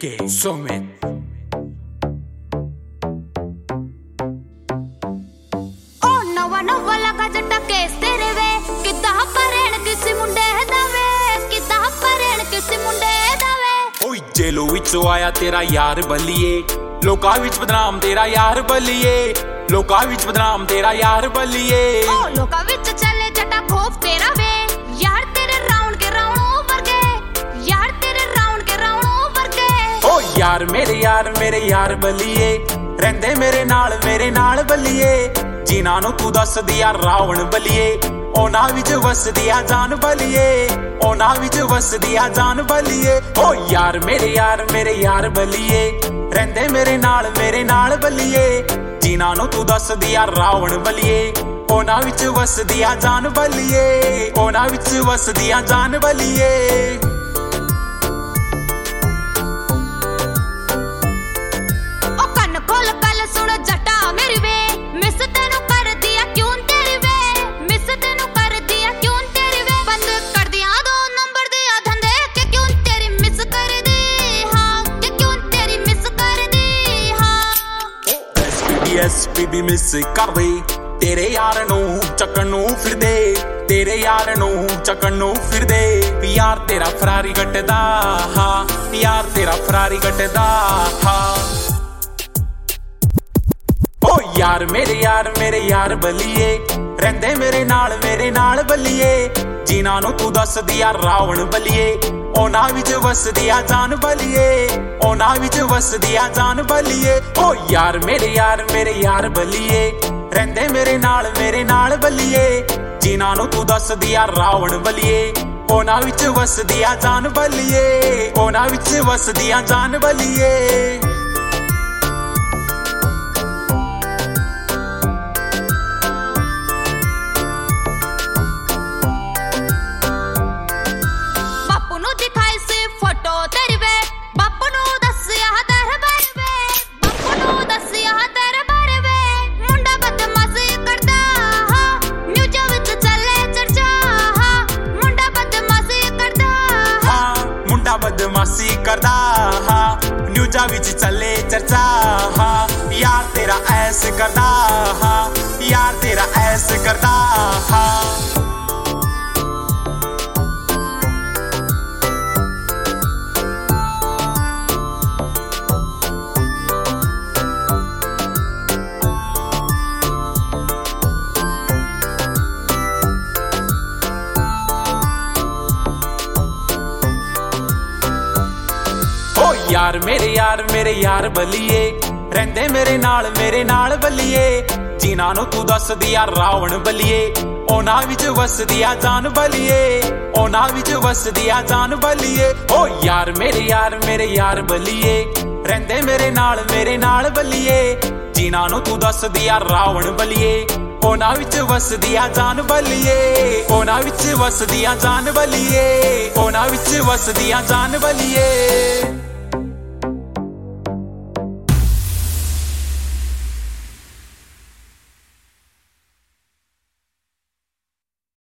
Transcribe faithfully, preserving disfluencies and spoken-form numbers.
के सुमित नवा नवा लगा जट्टा केस तेरे वे किदा परेण किसी मुंडे दावे किदा परेण किसी मुंडे दावे ओए जेलो विचों आया तेरा यार बलिए लोका विच बदनाम तेरा यार बलिए लोका विच बदनाम तेरा यार बलिए ओ लोका विच चले जट्टा खोफ तेरा वे यार तेरे राउंड के राउंड ऊपर के यार तेरे राउंड के राउंड ऊपर के ओ यार मेरे यार मेरे यार बलिए रहंदे मेरे नाल मेरे नाल बलिए जिन्हां नूं तू दस दिया रावण बलिए उन्हां विच वसदी आ जान बलिए उन्हां विच वसदी आ जान बलिए ओ यार मेरे यार मेरे यार बलिए रहंदे मेरे नाल मेरे नाल बलिए जिन्हां नूं तू दस दिया रावण बलिए उन्हां विच वसदी आ जान बलिए उन्हां विच वसदी आ जान बलिए ओ कन खोल गल सुन जट्टा मेरी वे मिस तेनू कर दिया क्यों तेरी वे मिस तेनू कर दिया क्यों तेरी वे बंद कर दिया दो नंबर दिया धंधे के क्यों तेरी मिस कर दी हां के क्यों तेरी मिस कर दी हां एसपीडी एसपीडी मिस कर दे तेरे यार नूं ਚੱਕਣ ਨੂੰ ਫਿਰਦੇ तेरे यार नूं ਚੱਕਣ ਨੂੰ ਫਿਰਦੇ यार तेरा फरारी गटदा हाँ यार तेरा फरारी गटदा हाँ ओ यार मेरे यार मेरे यार बलिए रहंदे मेरे नाल मेरे नाल बलिए जिन्हां नूं तू दसदी आ रावण बलिए उन्हां विच वसदी आ जान बलिए उन्हां विच वसदी आ जान बलिए ओ यार मेरे यार मेरे यार बलिए रहंदे मेरे नाल मेरे नाल बलिए जिन्हां नूं तू दसदी आ रावण बलिए उन्हां विच वसदी आ जान बलिए उन्हां विच वसदी आ जान बलिए बदमाशी करदा हाँ न्यूज़ा विच चले चर्चा हाँ यार तेरा ऐस करदा हाँ यार तेरा ऐस करदा हाँ यार मेरे यार मेरे यार बलिए रहंदे मेरे नाल मेरे नाल बलिए जिन्हां नूं तू दसदी आ रावण बलिए उन्हां विच वसदी आ जान बलिए उन्हां विच वसदी आ जान बलिए ओ यार मेरे यार मेरे यार बलिए रहंदे मेरे नाल मेरे नाल बलिए जिन्हां नूं तू दसदी आ रावण बलिए उन्हां विच वसदी आ जान बलिए उन्हां विच वसदी आ जान बलिए उन्हां विच वसदी आ जान बलिए